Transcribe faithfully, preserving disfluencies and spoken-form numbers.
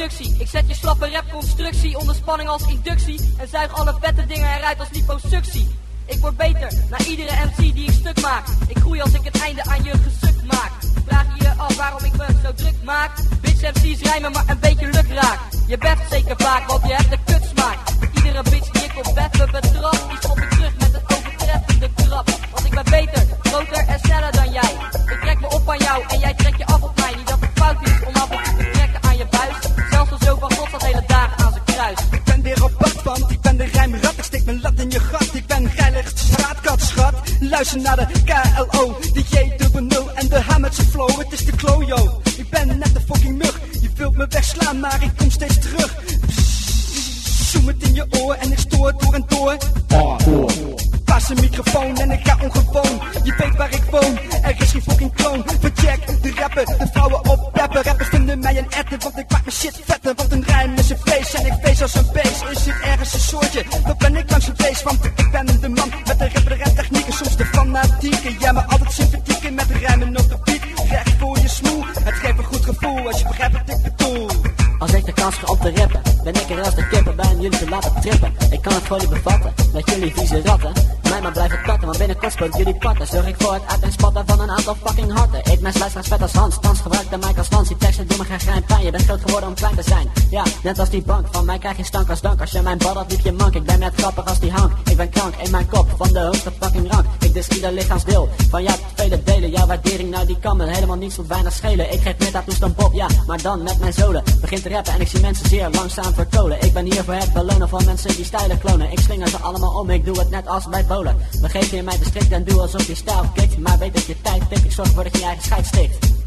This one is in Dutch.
productie. Ik zet je slappe rapconstructie onder spanning als inductie. En zuig alle vette dingen eruit als liposuctie. Ik word beter, na iedere M C die ik stuk maak. Ik groei als ik het einde aan je gesuk maak. Vraag je je af waarom ik me zo druk maak? Bitch M C's rijmen maar een beetje lukraak. Je beft zeker vaak, want je hebt de kutsmaak. Iedere bitch die ik op bed betrap, die stop ik terug met een overtreffende krap. Want ik ben beter, groter en sneller dan jij. Ik trek me op aan jou en jij trekt je af op mij. Niet dat het fout is om af en toe te trekken aan je buis. Zelfs al zo van God zat hele dagen aan zijn kruis. Ik ben weer op pad, want ik ben de rijmrat. Ik steek mijn lat in je gat, ik ben geilig straatkat, schat. Luister naar de K L O, de J dubbel nul en de H met zijn flow. Het is de klojo, ik ben net de fucking mug. Je wilt me wegslaan, maar ik kom steeds terug. Zoem het in je oor en ik stoor door en door. Pas een microfoon en ik ga ongewoon. Je weet waar ik woon, er is geen fucking kloon. Van Jack, de rapper, de vrouwen op rapper. Rappers vinden mij een etter, want ik maak mijn shit vetter. Want een rijm is een feest en ik feest als een beest. Is dit ergens een soortje, dan ben ik langs geweest. Want ik ben de man met de rapper en technieken. Soms de fanatieke, jij maar altijd sympathieke. Met de rijmen op de beat, recht voor je smoel. Het geeft een goed gevoel als je begrijpt wat ik bedoel. Als ik de kans krijg om te rappen, ben ik er als de kippen bij om jullie te laten trippen. Ik kan het gewoon niet bevatten, met jullie vieze ratten. Mij maar blijven katten, want binnenkort spoot jullie patten. Zorg ik voor het uiteenspatten van een aantal fucking harten. Eet mijn slijs vet als Hans, thans gebruik de mic als Lans. Die teksten doen me geen gein pijn, je bent groot geworden om klein te zijn. Ja, net als die bank, van mij krijg je stank als dank. Als je mijn baddert liep je mank, ik ben net grappig als die hank. Ik ben krank in mijn kop, van de hoogste fucking rank. Ik dis ieder lichaamsdeel, van jou vele delen. Jouw waardering, nou die kan me helemaal niets tot weinig schelen. Ik geef meer tattoos dan Bob, ja, maar dan met mijn zolen. Begin te rappen en ik zie mensen zeer langzaam verkolen. Ik ben hier voor het belonen van mensen die stijlen klonen. Ik slinger ze allemaal om, ik doe het net als bij bolen. We geven je mij de strikt en doe alsof je stijl kikt. Maar weet dat je tijd tikt, ik zorg ervoor dat je je eigen scheid stikt.